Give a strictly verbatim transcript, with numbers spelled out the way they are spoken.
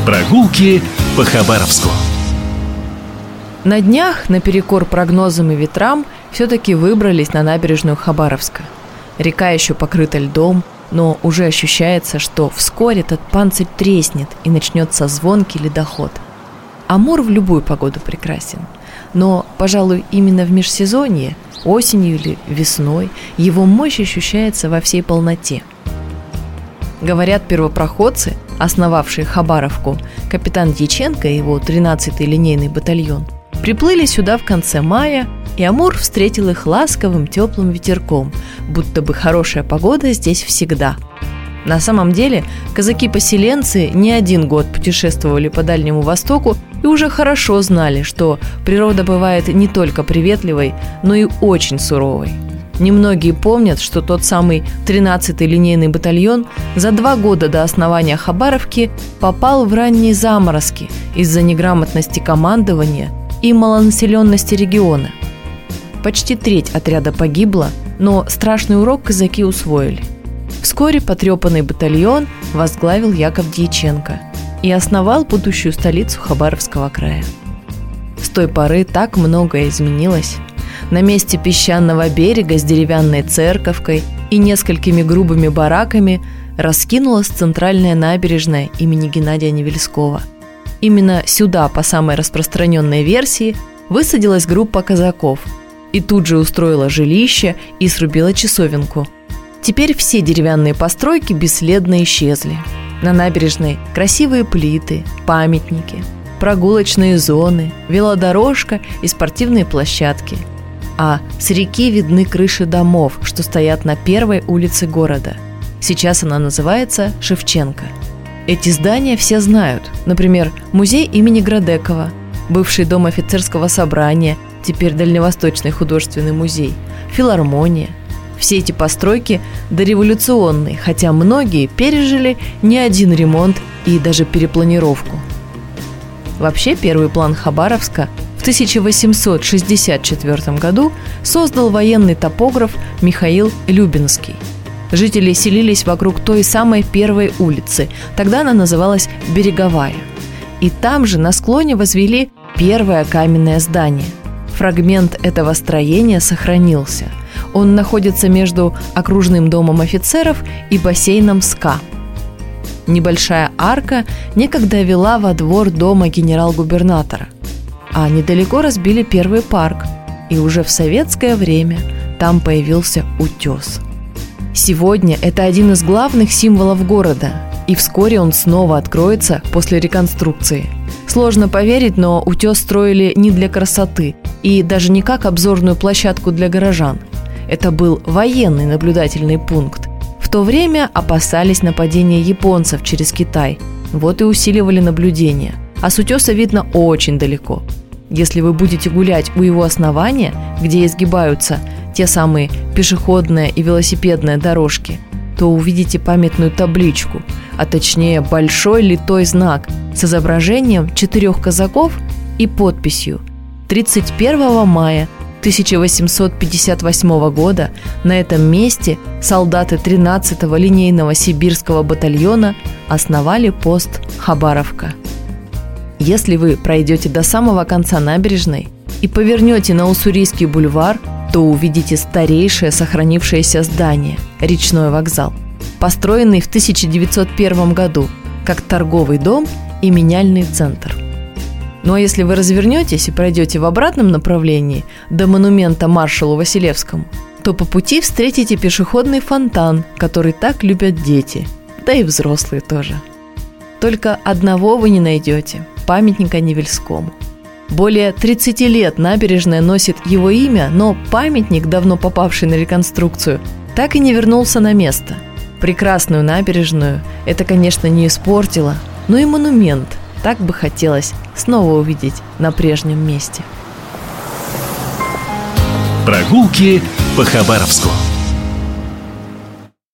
Прогулки по Хабаровску. На днях, наперекор прогнозам и ветрам, все-таки выбрались на набережную Хабаровска. Река еще покрыта льдом, но уже ощущается, что вскоре этот панцирь треснет и начнется звонкий ледоход. Амур в любую погоду прекрасен, но, пожалуй, именно в межсезонье, осенью или весной, его мощь ощущается во всей полноте. Говорят, первопроходцы, основавшие Хабаровку, капитан Дьяченко и его тринадцатый линейный батальон, приплыли сюда в конце мая, и Амур встретил их ласковым теплым ветерком, будто бы хорошая погода здесь всегда. На самом деле, казаки-поселенцы не один год путешествовали по Дальнему Востоку и уже хорошо знали, что природа бывает не только приветливой, но и очень суровой. Немногие помнят, что тот самый тринадцатый линейный батальон за два года до основания Хабаровки попал в ранние заморозки из-за неграмотности командования и малонаселенности региона. Почти треть отряда погибла, но страшный урок казаки усвоили. Вскоре потрепанный батальон возглавил Яков Дьяченко и основал будущую столицу Хабаровского края. С той поры так многое изменилось. На месте песчаного берега с деревянной церковкой и несколькими грубыми бараками раскинулась центральная набережная имени Геннадия Невельского. Именно сюда, по самой распространенной версии, высадилась группа казаков и тут же устроила жилище и срубила часовенку. Теперь все деревянные постройки бесследно исчезли. На набережной красивые плиты, памятники, прогулочные зоны, велодорожка и спортивные площадки. А с реки видны крыши домов, что стоят на первой улице города. Сейчас она называется Шевченко. Эти здания все знают. Например, музей имени Градекова, бывший дом офицерского собрания, теперь Дальневосточный художественный музей, филармония. Все эти постройки дореволюционные, хотя многие пережили не один ремонт и даже перепланировку. Вообще, первый план Хабаровска в тысяча восемьсот шестьдесят четвёртом году создал военный топограф Михаил Любинский. Жители селились вокруг той самой первой улицы, тогда она называлась Береговая. И там же на склоне возвели первое каменное здание. Фрагмент этого строения сохранился. Он находится между окружным домом офицеров и бассейном СКА. Небольшая арка некогда вела во двор дома генерал-губернатора. А недалеко разбили первый парк, и уже в советское время там появился утес. Сегодня это один из главных символов города, и вскоре он снова откроется после реконструкции. Сложно поверить, но утес строили не для красоты и даже не как обзорную площадку для горожан. Это был военный наблюдательный пункт. В то время опасались нападения японцев через Китай, вот и усиливали наблюдение. А с утеса видно очень далеко. Если вы будете гулять у его основания, где изгибаются те самые пешеходная и велосипедная дорожки, то увидите памятную табличку, а точнее большой литой знак с изображением четырех казаков и подписью тридцать первого мая тысяча восемьсот пятьдесят восьмого года на этом месте солдаты тринадцатого линейного сибирского батальона основали пост Хабаровка. Если вы пройдете до самого конца набережной и повернете на Уссурийский бульвар, то увидите старейшее сохранившееся здание – речной вокзал, построенный в тысяча девятьсот первом году как торговый дом и меняльный центр. Ну а если вы развернетесь и пройдете в обратном направлении до монумента маршалу Василевскому, то по пути встретите пешеходный фонтан, который так любят дети, да и взрослые тоже. Только одного вы не найдете – памятника Невельскому. Более тридцати лет набережная носит его имя, но памятник, давно попавший на реконструкцию, так и не вернулся на место. Прекрасную набережную это, конечно, не испортило, но и монумент так бы хотелось снова увидеть на прежнем месте. Прогулки по Хабаровску.